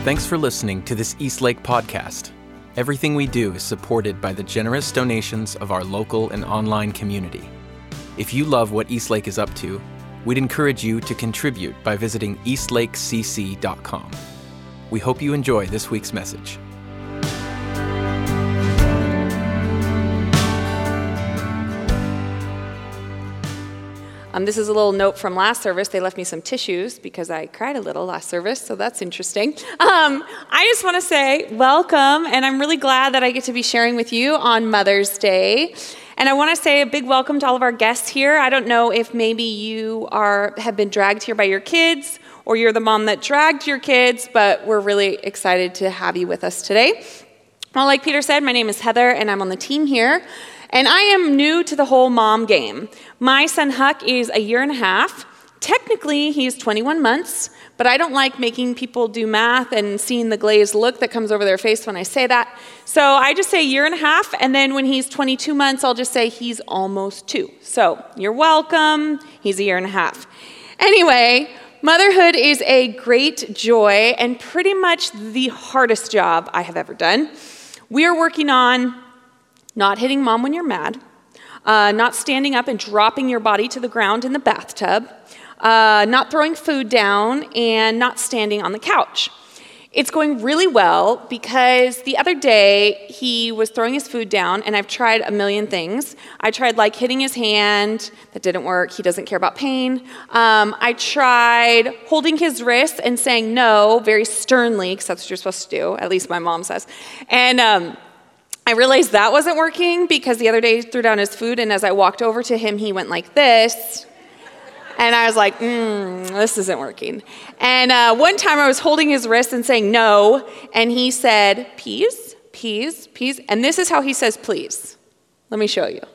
Thanks for listening to this Eastlake podcast. Everything we do is supported by the generous donations of our local and online community. If you love what Eastlake is up to, we'd encourage you to contribute by visiting eastlakecc.com. We hope you enjoy this week's message. This is a little note from last service. They left me some tissues because I cried a little last service, so that's interesting. I just want to say welcome, and I'm really glad that I get to be sharing with you on Mother's Day. And I want to say a big welcome to all of our guests here. I don't know if maybe you have been dragged here by your kids, or you're the mom that dragged your kids, but we're really excited to have you with us today. Well, like Peter said, my name is Heather, and I'm on the team here. And I am new to the whole mom game. My son Huck is a year and a half. Technically, he's 21 months, but I don't like making people do math and seeing the glazed look that comes over their face when I say that. So I just say a year and a half, and then when he's 22 months, I'll just say he's almost 2. So you're welcome. He's a year and a half. Anyway, motherhood is a great joy and pretty much the hardest job I have ever done. We are working on not hitting mom when you're mad, not standing up and dropping your body to the ground in the bathtub, not throwing food down, and not standing on the couch. It's going really well because the other day he was throwing his food down, and I've tried a million things. I tried like hitting his hand. That didn't work. He doesn't care about pain. I tried holding his wrist and saying no very sternly, because that's what you're supposed to do, at least my mom says. And I realized that wasn't working because the other day he threw down his food, and as I walked over to him, he went like this. And I was like, this isn't working. And one time I was holding his wrist and saying no, and he said, please, please, please. And this is how he says please. Let me show you.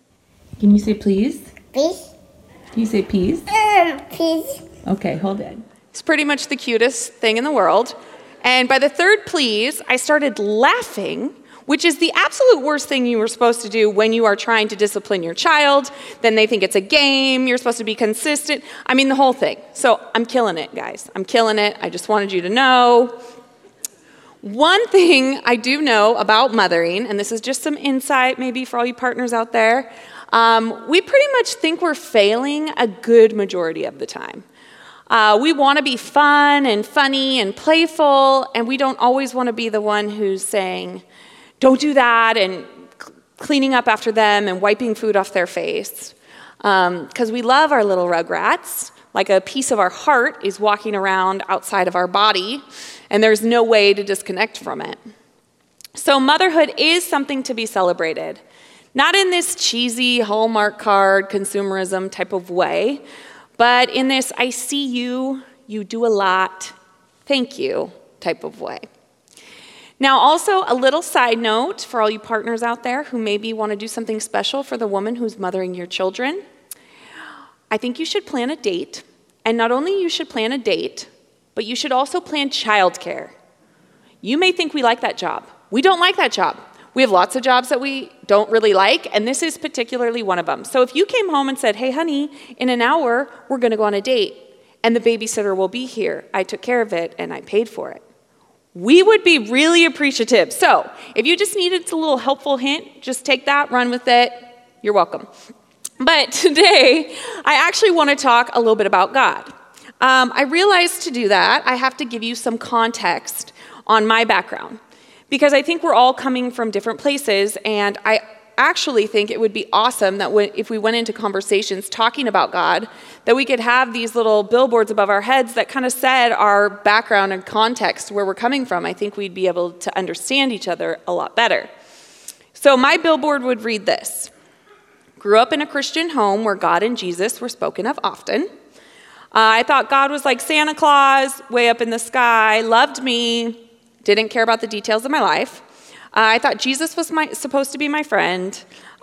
Can you say please? Please. Can you say please? Please. Okay, hold it. It's pretty much the cutest thing in the world. And by the third please, I started laughing, which is the absolute worst thing you were supposed to do when you are trying to discipline your child. Then they think it's a game. You're supposed to be consistent. I mean, the whole thing. So I'm killing it, guys. I'm killing it. I just wanted you to know. One thing I do know about mothering, and this is just some insight maybe for all you partners out there, we pretty much think we're failing a good majority of the time. We want to be fun and funny and playful, and we don't always want to be the one who's saying, don't do that, and cleaning up after them and wiping food off their face. Because we love our little rugrats, like a piece of our heart is walking around outside of our body, and there's no way to disconnect from it. So motherhood is something to be celebrated. Not in this cheesy Hallmark card, consumerism type of way, but in this I see you, you do a lot, thank you type of way. Now, also a little side note for all you partners out there who maybe want to do something special for the woman who's mothering your children. I think you should plan a date. And not only you should plan a date, but you should also plan childcare. You may think we like that job. We don't like that job. We have lots of jobs that we don't really like, and this is particularly one of them. So if you came home and said, hey, honey, in an hour, we're going to go on a date, and the babysitter will be here. I took care of it, and I paid for it. We would be really appreciative. So if you just needed a little helpful hint, just take that, run with it. You're welcome. But today, I actually want to talk a little bit about God. I realized to do that, I have to give you some context on my background, because I think we're all coming from different places, and I actually think it would be awesome that if we went into conversations talking about God, that we could have these little billboards above our heads that kind of said our background and context, where we're coming from. I think we'd be able to understand each other a lot better. So my billboard would read this: grew up in a Christian home where God and Jesus were spoken of often. I thought God was like Santa Claus, way up in the sky, loved me, didn't care about the details of my life. I thought Jesus was supposed to be my friend.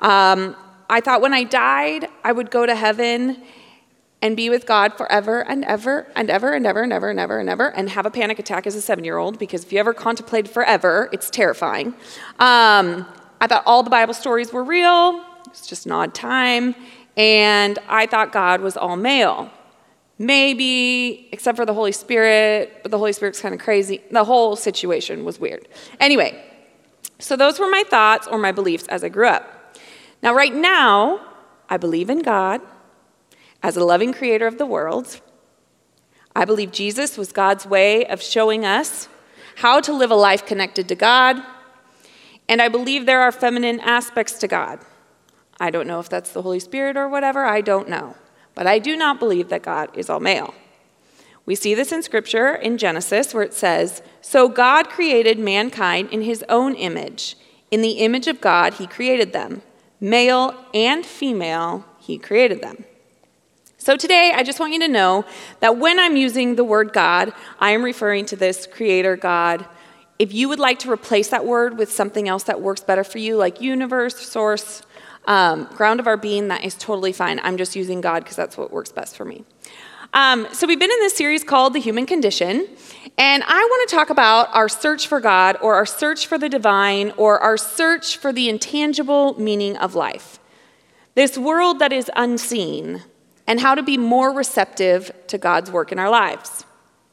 I thought when I died, I would go to heaven and be with God forever and ever and ever and ever and ever and ever and ever, and have a panic attack as a 7-year-old, because if you ever contemplated forever, it's terrifying. I thought all the Bible stories were real. It's just an odd time. And I thought God was all male. Maybe, except for the Holy Spirit, but the Holy Spirit's kind of crazy. The whole situation was weird. Anyway, so those were my thoughts or my beliefs as I grew up. Now, right now, I believe in God as a loving creator of the world. I believe Jesus was God's way of showing us how to live a life connected to God. And I believe there are feminine aspects to God. I don't know if that's the Holy Spirit or whatever, I don't know. But I do not believe that God is all male. We see this in Scripture in Genesis where it says, "So God created mankind in his own image. In the image of God he created them. Male and female he created them." So today I just want you to know that when I'm using the word God, I am referring to this creator God. If you would like to replace that word with something else that works better for you, like universe, source, ground of our being, that is totally fine. I'm just using God because that's what works best for me. So we've been in this series called The Human Condition, and I want to talk about our search for God, or our search for the divine, or our search for the intangible meaning of life. This world that is unseen, and how to be more receptive to God's work in our lives.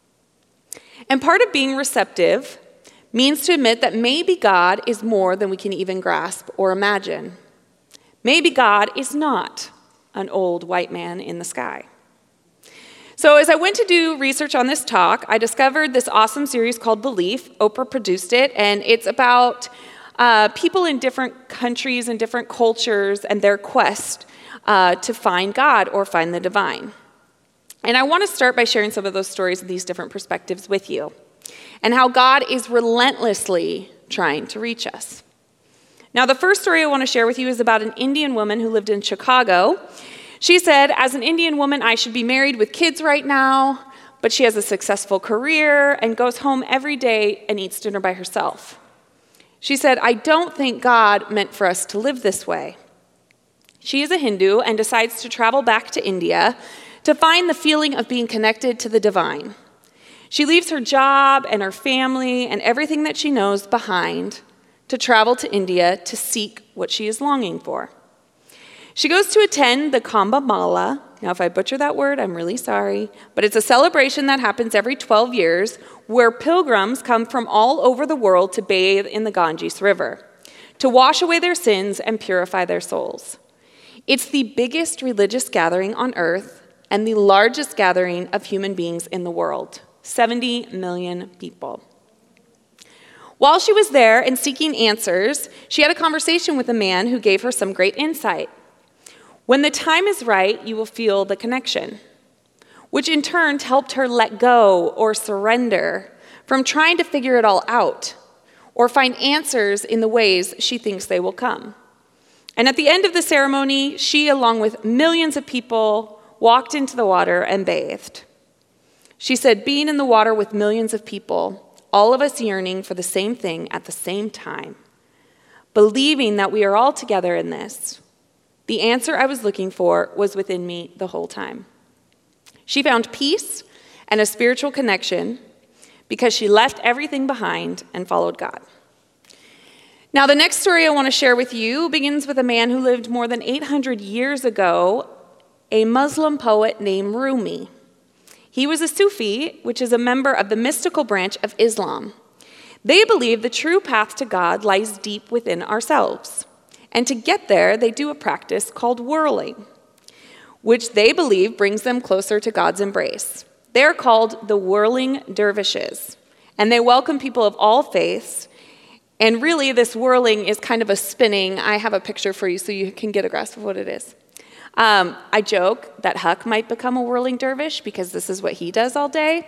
And part of being receptive means to admit that maybe God is more than we can even grasp or imagine. Maybe God is not an old white man in the sky. So as I went to do research on this talk, I discovered this awesome series called Belief. Oprah produced it, and it's about people in different countries and different cultures and their quest to find God or find the divine. And I want to start by sharing some of those stories and these different perspectives with you, and how God is relentlessly trying to reach us. Now, the first story I want to share with you is about an Indian woman who lived in Chicago. She said, as an Indian woman, I should be married with kids right now, but she has a successful career and goes home every day and eats dinner by herself. She said, I don't think God meant for us to live this way. She is a Hindu and decides to travel back to India to find the feeling of being connected to the divine. She leaves her job and her family and everything that she knows behind to travel to India to seek what she is longing for. She goes to attend the Kumbh Mela. Now, if I butcher that word, I'm really sorry, but it's a celebration that happens every 12 years where pilgrims come from all over the world to bathe in the Ganges River, to wash away their sins and purify their souls. It's the biggest religious gathering on earth and the largest gathering of human beings in the world, 70 million people. While she was there and seeking answers, she had a conversation with a man who gave her some great insight. When the time is right, you will feel the connection, which in turn helped her let go or surrender from trying to figure it all out or find answers in the ways she thinks they will come. And at the end of the ceremony, she, along with millions of people, walked into the water and bathed. She said, being in the water with millions of people, all of us yearning for the same thing at the same time, believing that we are all together in this, the answer I was looking for was within me the whole time. She found peace and a spiritual connection because she left everything behind and followed God. Now, the next story I want to share with you begins with a man who lived more than 800 years ago, a Muslim poet named Rumi. He was a Sufi, which is a member of the mystical branch of Islam. They believe the true path to God lies deep within ourselves. And to get there, they do a practice called whirling, which they believe brings them closer to God's embrace. They're called the whirling dervishes, and they welcome people of all faiths. And really, this whirling is kind of a spinning. I have a picture for you so you can get a grasp of what it is. I joke that Huck might become a whirling dervish because this is what he does all day.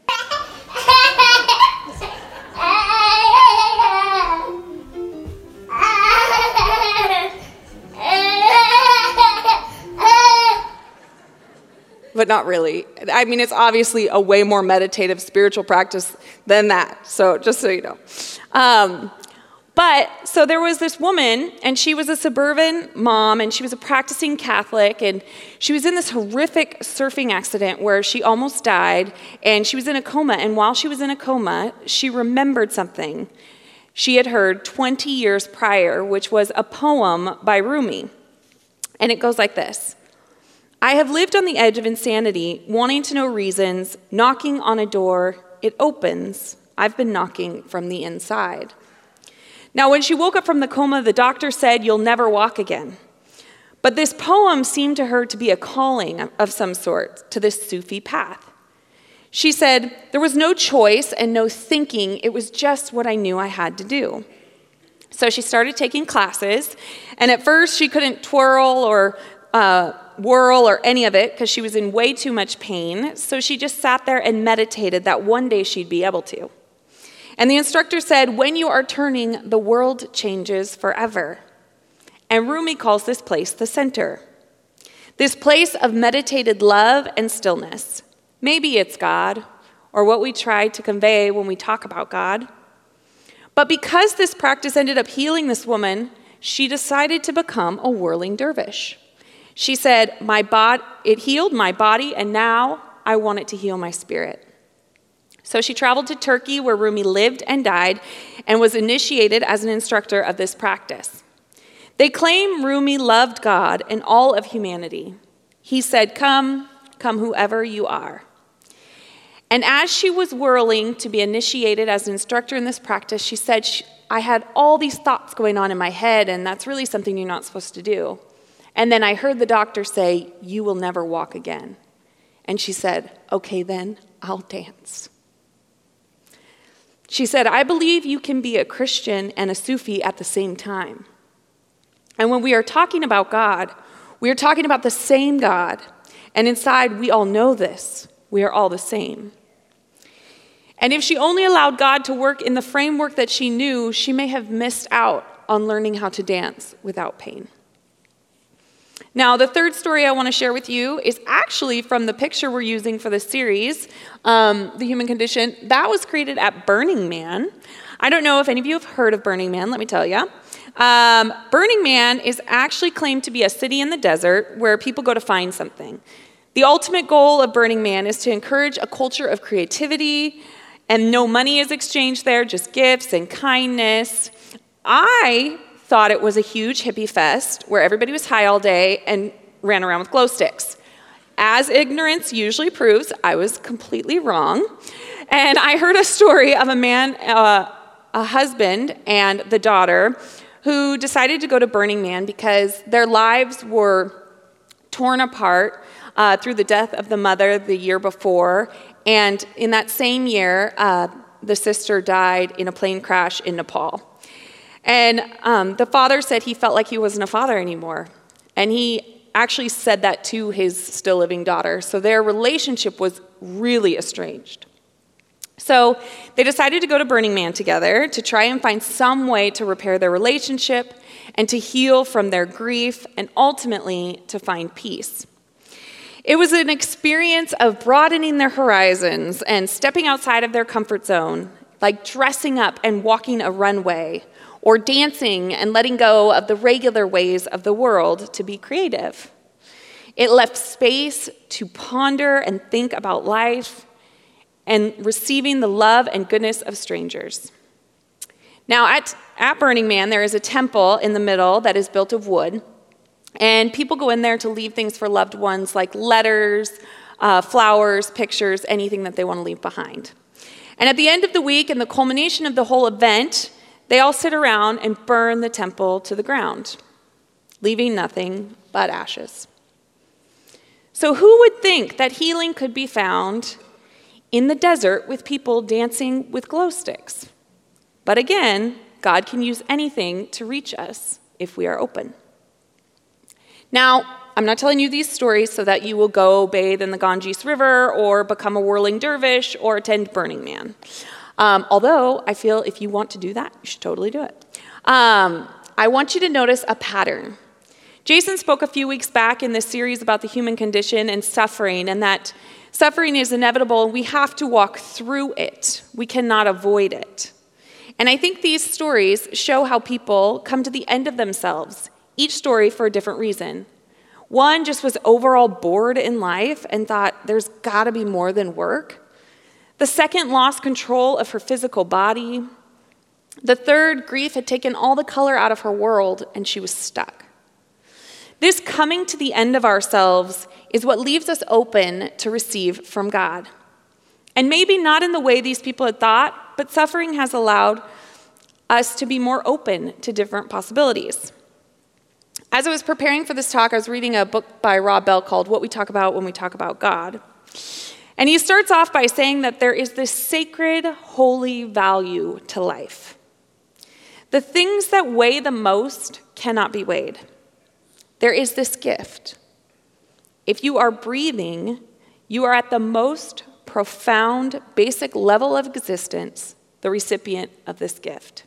But not really. I mean, it's obviously a way more meditative spiritual practice than that. So just so you know. So there was this woman, and she was a suburban mom, and she was a practicing Catholic, and she was in this horrific surfing accident where she almost died, and she was in a coma, and while she was in a coma, she remembered something she had heard 20 years prior, which was a poem by Rumi. And it goes like this. I have lived on the edge of insanity, wanting to know reasons, knocking on a door, it opens. I've been knocking from the inside. Now, when she woke up from the coma, the doctor said, "You'll never walk again." But this poem seemed to her to be a calling of some sort to this Sufi path. She said, "There was no choice and no thinking. It was just what I knew I had to do." So she started taking classes, and at first she couldn't twirl or whirl or any of it because she was in way too much pain. So she just sat there and meditated that one day she'd be able to. And the instructor said, "When you are turning, the world changes forever." And Rumi calls this place the center. This place of meditated love and stillness. Maybe it's God, or what we try to convey when we talk about God. But because this practice ended up healing this woman, she decided to become a whirling dervish. She said, it healed my body, and now I want it to heal my spirit. So she traveled to Turkey, where Rumi lived and died, and was initiated as an instructor of this practice. They claim Rumi loved God and all of humanity. He said, "Come, come whoever you are." And as she was whirling to be initiated as an instructor in this practice, she said, "I had all these thoughts going on in my head, and that's really something you're not supposed to do. And then I heard the doctor say, 'You will never walk again.' And she said, 'Okay, then I'll dance.'" She said, "I believe you can be a Christian and a Sufi at the same time. And when we are talking about God, we are talking about the same God. And inside, we all know this. We are all the same." And if she only allowed God to work in the framework that she knew, she may have missed out on learning how to dance without pain. Now, the third story I want to share with you is actually from the picture we're using for this series, The Human Condition. That was created at Burning Man. I don't know if any of you have heard of Burning Man, let me tell you. Burning Man is actually claimed to be a city in the desert where people go to find something. The ultimate goal of Burning Man is to encourage a culture of creativity, and no money is exchanged there, just gifts and kindness. I thought it was a huge hippie fest where everybody was high all day and ran around with glow sticks. As ignorance usually proves, I was completely wrong. And I heard a story of a man, a husband and the daughter, who decided to go to Burning Man because their lives were torn apart through the death of the mother the year before. And in that same year, the sister died in a plane crash in Nepal. And the father said he felt like he wasn't a father anymore. And he actually said that to his still living daughter. So their relationship was really estranged. So they decided to go to Burning Man together to try and find some way to repair their relationship and to heal from their grief and ultimately to find peace. It was an experience of broadening their horizons and stepping outside of their comfort zone, like dressing up and walking a runway, or dancing and letting go of the regular ways of the world to be creative. It left space to ponder and think about life and receiving the love and goodness of strangers. Now, at Burning Man, there is a temple in the middle that is built of wood, and people go in there to leave things for loved ones like letters, flowers, pictures, anything that they want to leave behind. And at the end of the week and the culmination of the whole event, they all sit around and burn the temple to the ground, leaving nothing but ashes. So who would think that healing could be found in the desert with people dancing with glow sticks? But again, God can use anything to reach us if we are open. Now, I'm not telling you these stories so that you will go bathe in the Ganges River or become a whirling dervish or attend Burning Man. Although I feel if you want to do that, you should totally do it. I want you to notice a pattern. Jason spoke a few weeks back in this series about the human condition and suffering, and that suffering is inevitable and we have to walk through it. We cannot avoid it. And I think these stories show how people come to the end of themselves, each story for a different reason. One just was overall bored in life and thought there's got to be more than work. The second lost control of her physical body. The third, grief had taken all the color out of her world and she was stuck. This coming to the end of ourselves is what leaves us open to receive from God. And maybe not in the way these people had thought, but suffering has allowed us to be more open to different possibilities. As I was preparing for this talk, I was reading a book by Rob Bell called What We Talk About When We Talk About God. And he starts off by saying that there is this sacred, holy value to life. The things that weigh the most cannot be weighed. There is this gift. If you are breathing, you are at the most profound, basic level of existence, the recipient of this gift.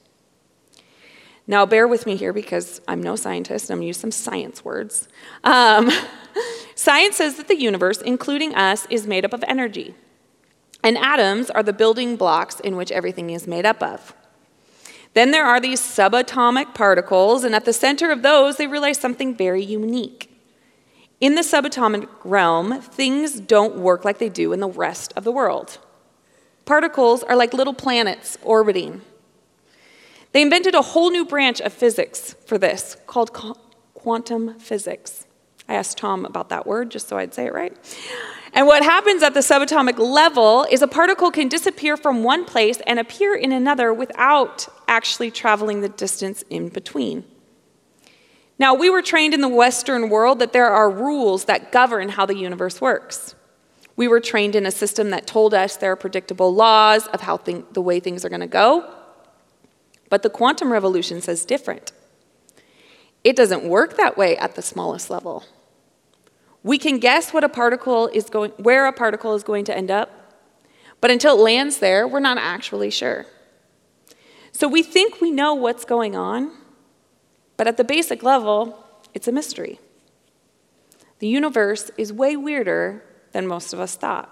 Now, bear with me here because I'm no scientist. I'm going to use some science words. Science says that the universe, including us, is made up of energy. And atoms are the building blocks in which everything is made up of. Then there are these subatomic particles, and at the center of those, they realize something very unique. In the subatomic realm, things don't work like they do in the rest of the world. Particles are like little planets orbiting. They invented a whole new branch of physics for this called quantum physics. I asked Tom about that word just so I'd say it right. And what happens at the subatomic level is a particle can disappear from one place and appear in another without actually traveling the distance in between. Now, we were trained in the Western world that there are rules that govern how the universe works. We were trained in a system that told us there are predictable laws of how the way things are going to go. But the quantum revolution says different. It doesn't work that way at the smallest level. We can guess where a particle is going to end up, but until it lands there, we're not actually sure. So we think we know what's going on, but at the basic level, it's a mystery. The universe is way weirder than most of us thought.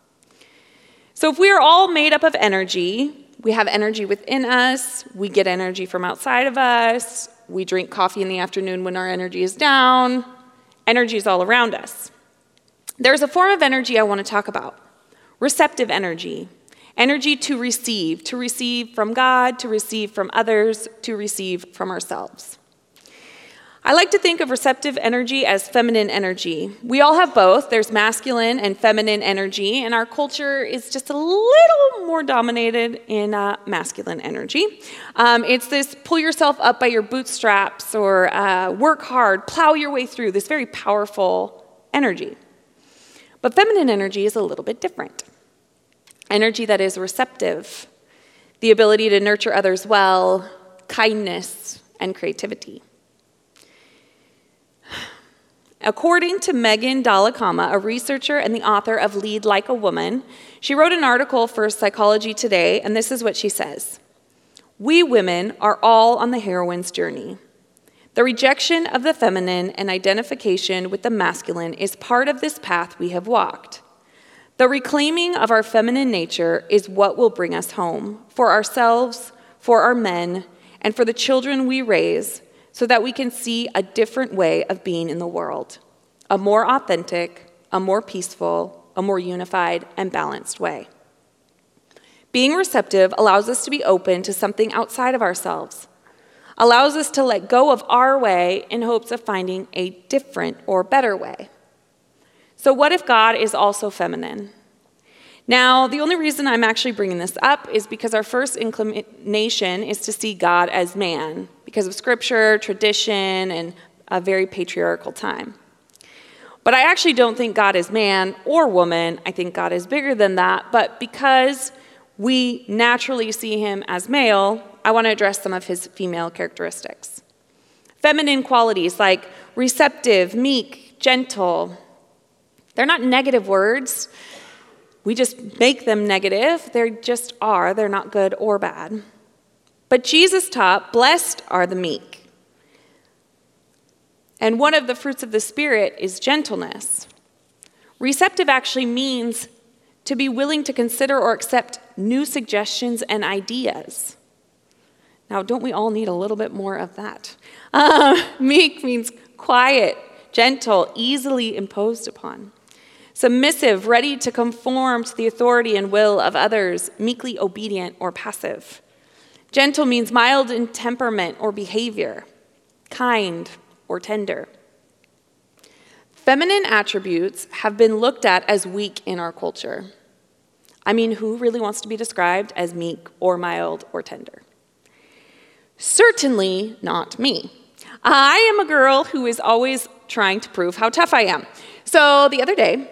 So if we are all made up of energy, we have energy within us, we get energy from outside of us, we drink coffee in the afternoon when our energy is down, energy is all around us. There's a form of energy I want to talk about, receptive energy, energy to receive from God, to receive from others, to receive from ourselves. I like to think of receptive energy as feminine energy. We all have both. There's masculine and feminine energy, and our culture is just a little more dominated in masculine energy. It's this pull yourself up by your bootstraps or work hard, plow your way through, this very powerful energy. But feminine energy is a little bit different. Energy that is receptive, the ability to nurture others well, kindness, and creativity. According to Megan Dallakama, a researcher and the author of Lead Like a Woman, she wrote an article for Psychology Today, and this is what she says. We women are all on the heroine's journey. The rejection of the feminine and identification with the masculine is part of this path we have walked. The reclaiming of our feminine nature is what will bring us home, for ourselves, for our men, and for the children we raise, so that we can see a different way of being in the world, a more authentic, a more peaceful, a more unified and balanced way. Being receptive allows us to be open to something outside of ourselves, allows us to let go of our way in hopes of finding a different or better way. So what if God is also feminine? Now, the only reason I'm actually bringing this up is because our first inclination is to see God as man, because of scripture, tradition, and a very patriarchal time. But I actually don't think God is man or woman. I think God is bigger than that. But because we naturally see him as male, I want to address some of his female characteristics. Feminine qualities like receptive, meek, gentle, they're not negative words. We just make them negative. They just are. They're not good or bad. But Jesus taught, blessed are the meek. And one of the fruits of the Spirit is gentleness. Receptive actually means to be willing to consider or accept new suggestions and ideas. Now, don't we all need a little bit more of that? Meek means quiet, gentle, easily imposed upon. Submissive, ready to conform to the authority and will of others, meekly obedient or passive. Gentle means mild in temperament or behavior, kind or tender. Feminine attributes have been looked at as weak in our culture. I mean, who really wants to be described as meek or mild or tender? Certainly not me. I am a girl who is always trying to prove how tough I am. So the other day,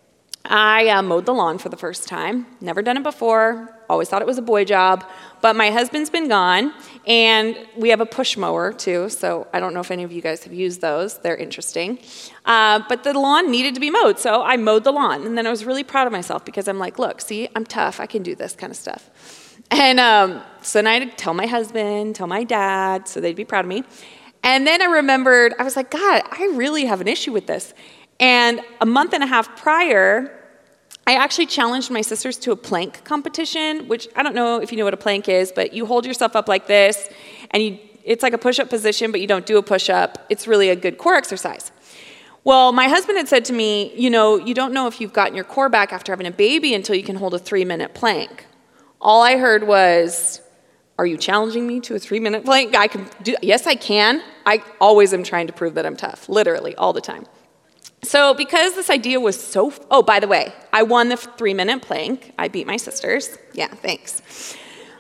I mowed the lawn for the first time. Never done it before. Always thought it was a boy job. But my husband's been gone, and we have a push mower too, so I don't know if any of you guys have used those. They're interesting. But the lawn needed to be mowed, so I mowed the lawn. And then I was really proud of myself because I'm like, look, see, I'm tough. I can do this kind of stuff. And so then I had to tell my husband, tell my dad, so they'd be proud of me. And then I remembered, I was like, God, I really have an issue with this. And a month and a half prior, I actually challenged my sisters to a plank competition, which I don't know if you know what a plank is, but you hold yourself up like this, and it's like a push-up position, but you don't do a push-up. It's really a good core exercise. Well, my husband had said to me, you don't know if you've gotten your core back after having a baby until you can hold a 3-minute plank. All I heard was, are you challenging me to a 3-minute plank? I can do. Yes, I can. I always am trying to prove that I'm tough, literally, all the time. So because this idea was so, oh, by the way, I won the 3-minute plank. I beat my sisters. Yeah, thanks.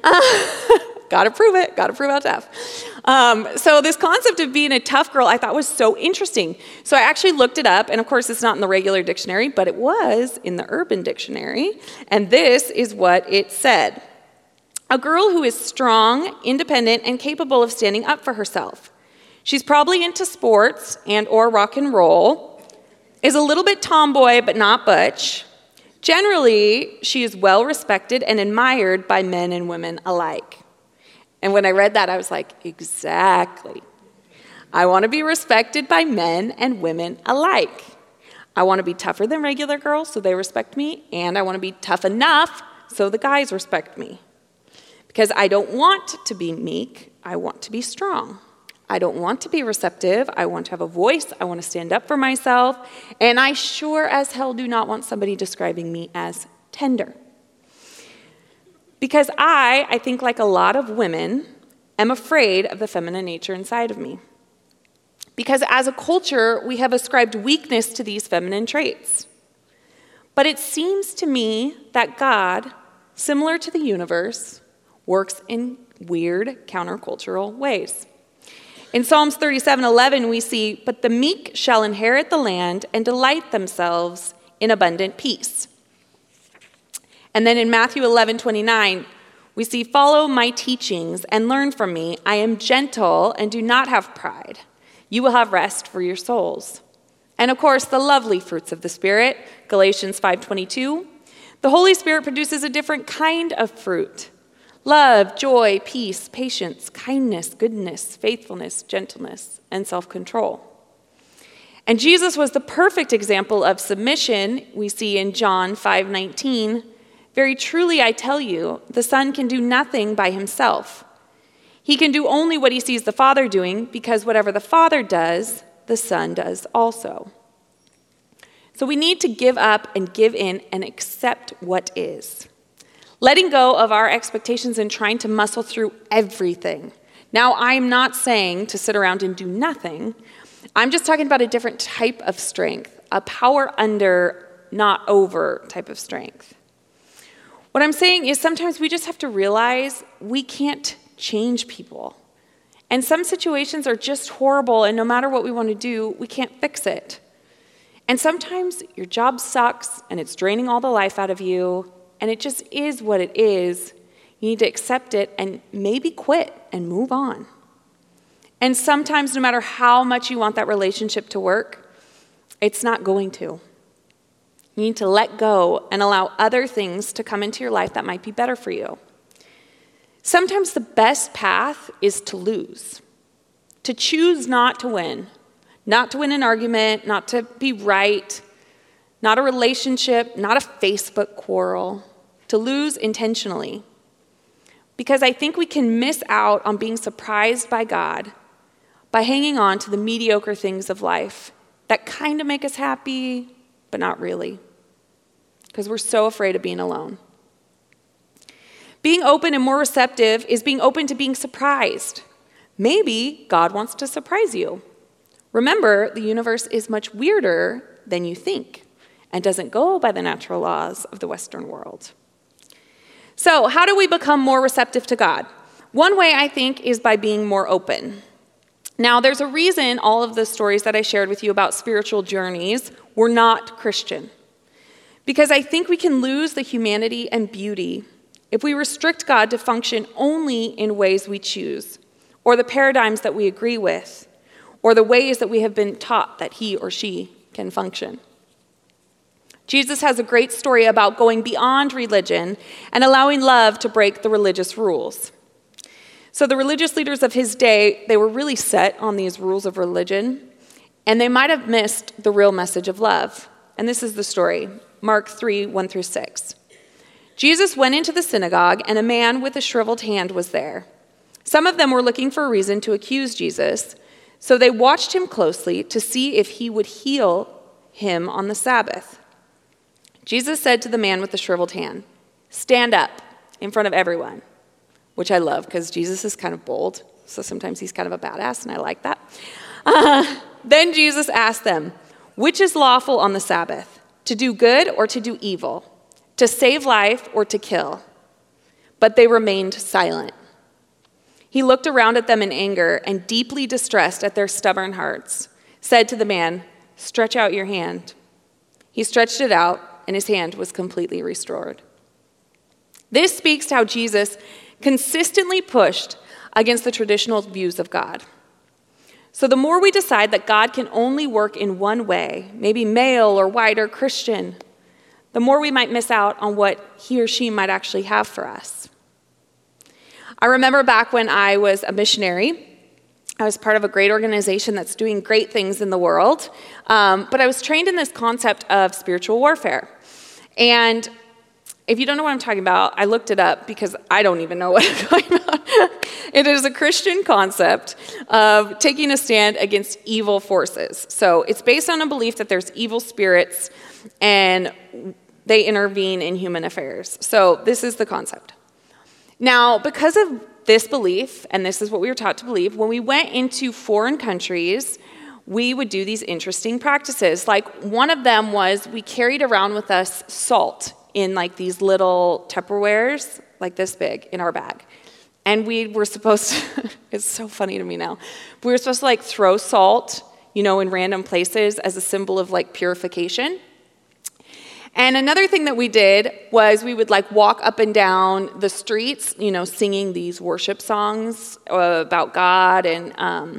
Gotta prove it. Gotta prove how tough. So this concept of being a tough girl I thought was so interesting. So I actually looked it up, and of course it's not in the regular dictionary, but it was in the Urban Dictionary, and this is what it said. A girl who is strong, independent, and capable of standing up for herself. She's probably into sports and or rock and roll, is a little bit tomboy but not butch. Generally, she is well respected and admired by men and women alike. And when I read that, I was like, exactly. I want to be respected by men and women alike. I want to be tougher than regular girls so they respect me, and I want to be tough enough so the guys respect me. Because I don't want to be meek, I want to be strong. I don't want to be receptive. I want to have a voice. I want to stand up for myself. And I sure as hell do not want somebody describing me as tender. Because I think like a lot of women, am afraid of the feminine nature inside of me. Because as a culture, we have ascribed weakness to these feminine traits. But it seems to me that God, similar to the universe, works in weird countercultural ways. In Psalms 37:11, we see, but the meek shall inherit the land and delight themselves in abundant peace. And then in Matthew 11:29, we see, follow my teachings and learn from me. I am gentle and do not have pride. You will have rest for your souls. And of course, the lovely fruits of the Spirit, Galatians 5:22. The Holy Spirit produces a different kind of fruit. Love, joy, peace, patience, kindness, goodness, faithfulness, gentleness, and self-control. And Jesus was the perfect example of submission we see in John 5:19. Very truly I tell you, the Son can do nothing by himself. He can do only what he sees the Father doing, because whatever the Father does, the Son does also. So we need to give up and give in and accept what is. Letting go of our expectations and trying to muscle through everything. Now, I'm not saying to sit around and do nothing. I'm just talking about a different type of strength, a power under, not over type of strength. What I'm saying is sometimes we just have to realize we can't change people. And some situations are just horrible, and no matter what we want to do, we can't fix it. And sometimes your job sucks, and it's draining all the life out of you, and it just is what it is. You need to accept it and maybe quit and move on. And sometimes, no matter how much you want that relationship to work, it's not going to. You need to let go and allow other things to come into your life that might be better for you. Sometimes the best path is to lose, to choose not to win an argument, not to be right, not a relationship, not a Facebook quarrel, to lose intentionally. Because I think we can miss out on being surprised by God by hanging on to the mediocre things of life that kind of make us happy, but not really. Because we're so afraid of being alone. Being open and more receptive is being open to being surprised. Maybe God wants to surprise you. Remember, the universe is much weirder than you think and doesn't go by the natural laws of the Western world. So, how do we become more receptive to God? One way, I think, is by being more open. Now, there's a reason all of the stories that I shared with you about spiritual journeys were not Christian. Because I think we can lose the humanity and beauty if we restrict God to function only in ways we choose, or the paradigms that we agree with, or the ways that we have been taught that he or she can function. Jesus has a great story about going beyond religion and allowing love to break the religious rules. So the religious leaders of his day, they were really set on these rules of religion, and they might have missed the real message of love. And this is the story, Mark 3, 1 through 6. Jesus went into the synagogue, and a man with a shriveled hand was there. Some of them were looking for a reason to accuse Jesus, so they watched him closely to see if he would heal him on the Sabbath. Jesus said to the man with the shriveled hand, "Stand up in front of everyone," which I love because Jesus is kind of bold, so sometimes he's kind of a badass, and I like that. Then Jesus asked them, "Which is lawful on the Sabbath, to do good or to do evil, to save life or to kill?" But they remained silent. He looked around at them in anger and, deeply distressed at their stubborn hearts, said to the man, "Stretch out your hand." He stretched it out, and his hand was completely restored. This speaks to how Jesus consistently pushed against the traditional views of God. So the more we decide that God can only work in one way, maybe male or white or Christian, the more we might miss out on what he or she might actually have for us. I remember back when I was a missionary, I was part of a great organization that's doing great things in the world, but I was trained in this concept of spiritual warfare. And if you don't know what I'm talking about, I looked it up because I don't even know what I'm talking about. It is a Christian concept of taking a stand against evil forces. So it's based on a belief that there's evil spirits and they intervene in human affairs. So this is the concept. Now, because of this belief, and this is what we were taught to believe, when we went into foreign countries, we would do these interesting practices. Like one of them was we carried around with us salt in like these little Tupperwares, like this big, in our bag. And we were supposed to, it's so funny to me now, we were supposed to like throw salt, in random places as a symbol of like purification. And another thing that we did was we would like walk up and down the streets, singing these worship songs about God. And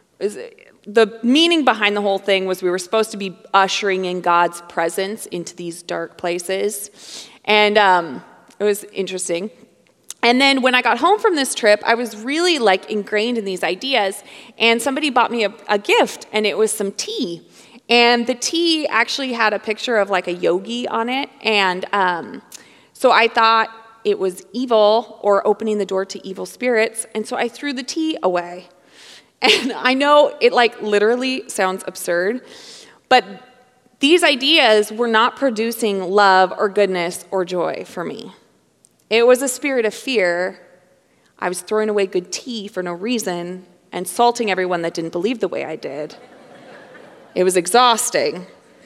the meaning behind the whole thing was we were supposed to be ushering in God's presence into these dark places. And it was interesting. And then when I got home from this trip, I was really like ingrained in these ideas. And somebody bought me a gift, and it was some tea. And the tea actually had a picture of like a yogi on it. And so I thought it was evil or opening the door to evil spirits. And so I threw the tea away. And I know it like literally sounds absurd, but these ideas were not producing love or goodness or joy for me. It was a spirit of fear. I was throwing away good tea for no reason and salting everyone that didn't believe the way I did. It was exhausting.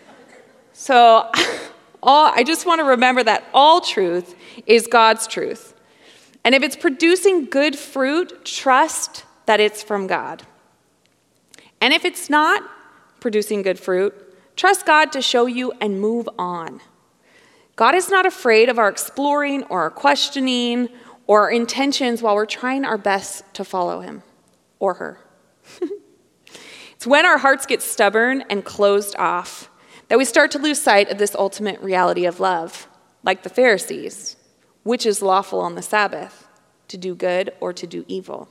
So I just want to remember that all truth is God's truth. And if it's producing good fruit, trust that it's from God. And if it's not producing good fruit, trust God to show you and move on. God is not afraid of our exploring or our questioning or our intentions while we're trying our best to follow him or her. It's when our hearts get stubborn and closed off that we start to lose sight of this ultimate reality of love, like the Pharisees, which is lawful on the Sabbath, to do good or to do evil.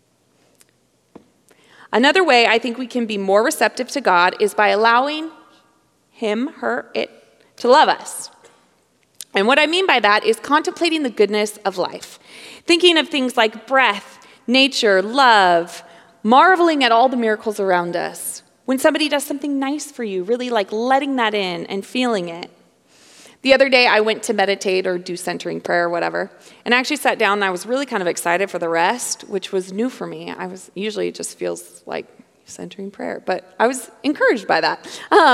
Another way I think we can be more receptive to God is by allowing him, her, it to love us. And what I mean by that is contemplating the goodness of life, thinking of things like breath, nature, love, marveling at all the miracles around us. When somebody does something nice for you, really like letting that in and feeling it. The other day I went to meditate or do centering prayer or whatever, and I actually sat down and I was really kind of excited for the rest, which was new for me. Usually it just feels like, centering prayer. But I was encouraged by that.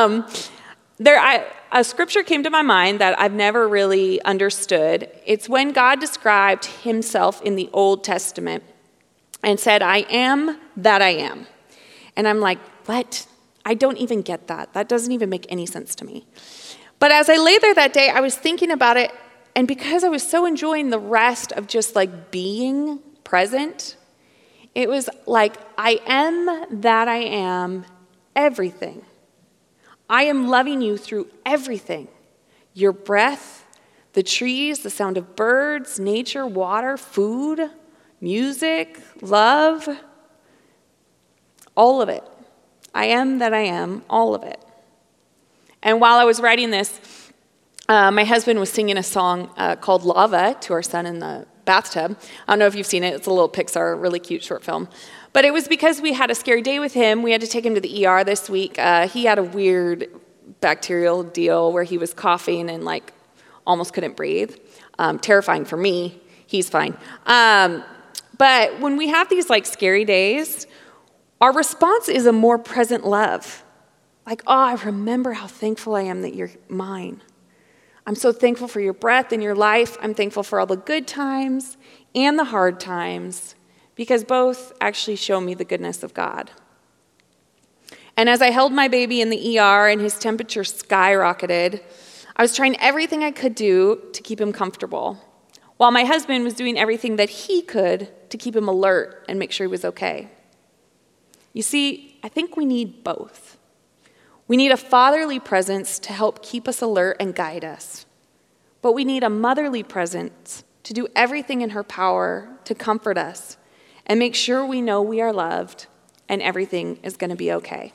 A scripture came to my mind that I've never really understood. It's when God described himself in the Old Testament and said, I am that I am. And I'm like, what? I don't even get that. That doesn't even make any sense to me. But as I lay there that day, I was thinking about it, and because I was so enjoying the rest of just like being present, it was like, I am that I am everything. I am loving you through everything. Your breath, the trees, the sound of birds, nature, water, food, music, love, all of it. I am that I am, all of it. And while I was writing this, my husband was singing a song called Lava to our son in the bathtub. I don't know if you've seen it. It's a little Pixar, really cute short film. But it was because we had a scary day with him. We had to take him to the ER this week. He had a weird bacterial deal where he was coughing and like almost couldn't breathe. Terrifying for me. He's fine. But when we have these like scary days, our response is a more present love. Like, oh, I remember how thankful I am that you're mine. I'm so thankful for your breath and your life. I'm thankful for all the good times and the hard times, because both actually show me the goodness of God. And as I held my baby in the ER and his temperature skyrocketed, I was trying everything I could do to keep him comfortable, while my husband was doing everything that he could to keep him alert and make sure he was okay. You see, I think we need both. We need a fatherly presence to help keep us alert and guide us. But we need a motherly presence to do everything in her power to comfort us and make sure we know we are loved and everything is going to be okay.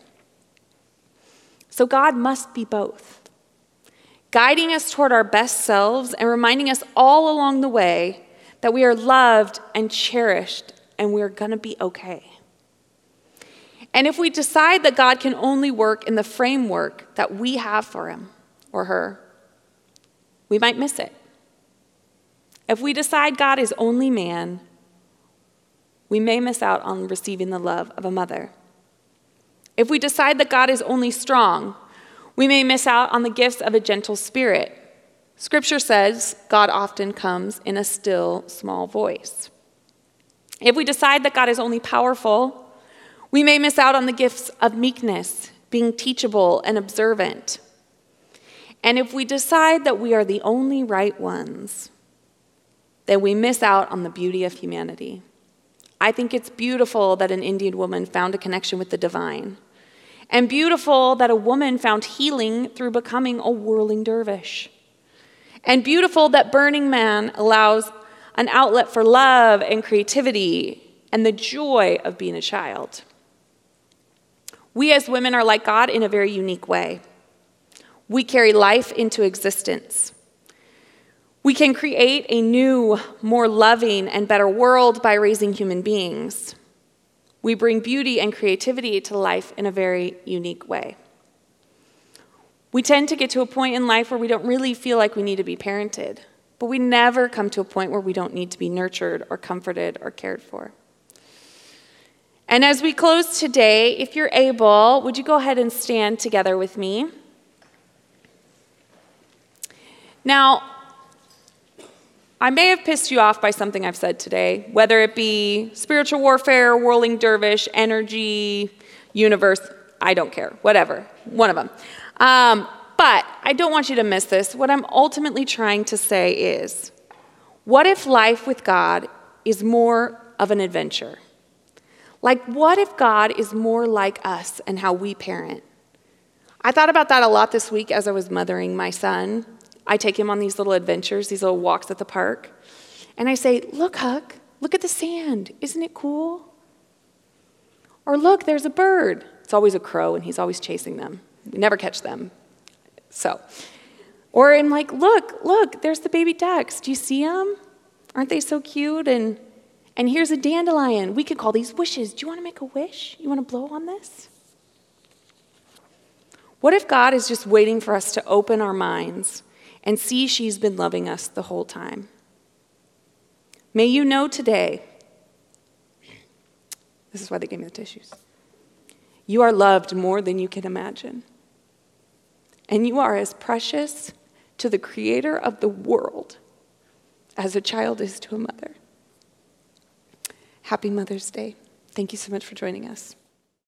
So God must be both, guiding us toward our best selves and reminding us all along the way that we are loved and cherished and we're going to be okay. And if we decide that God can only work in the framework that we have for him or her, we might miss it. If we decide God is only man, we may miss out on receiving the love of a mother. If we decide that God is only strong, we may miss out on the gifts of a gentle spirit. Scripture says God often comes in a still, small voice. If we decide that God is only powerful, we may miss out on the gifts of meekness, being teachable and observant. And if we decide that we are the only right ones, then we miss out on the beauty of humanity. I think it's beautiful that an Indian woman found a connection with the divine, and beautiful that a woman found healing through becoming a whirling dervish, and beautiful that Burning Man allows an outlet for love and creativity and the joy of being a child. We as women are like God in a very unique way. We carry life into existence. We can create a new, more loving and better world by raising human beings. We bring beauty and creativity to life in a very unique way. We tend to get to a point in life where we don't really feel like we need to be parented, but we never come to a point where we don't need to be nurtured or comforted or cared for. And as we close today, if you're able, would you go ahead and stand together with me? Now, I may have pissed you off by something I've said today, whether it be spiritual warfare, whirling dervish, energy, universe, I don't care, whatever, one of them. But I don't want you to miss this. What I'm ultimately trying to say is, what if life with God is more of an adventure? Like, what if God is more like us and how we parent? I thought about that a lot this week as I was mothering my son. I take him on these little adventures, these little walks at the park. And I say, look, Huck, look at the sand. Isn't it cool? Or look, there's a bird. It's always a crow, and he's always chasing them. We never catch them. Or in like, look, there's the baby ducks. Do you see them? Aren't they so cute? And here's a dandelion. We could call these wishes. Do you want to make a wish? You want to blow on this? What if God is just waiting for us to open our minds and see she's been loving us the whole time? May you know today, this is why they gave me the tissues. You are loved more than you can imagine. And you are as precious to the Creator of the world as a child is to a mother. Happy Mother's Day. Thank you so much for joining us.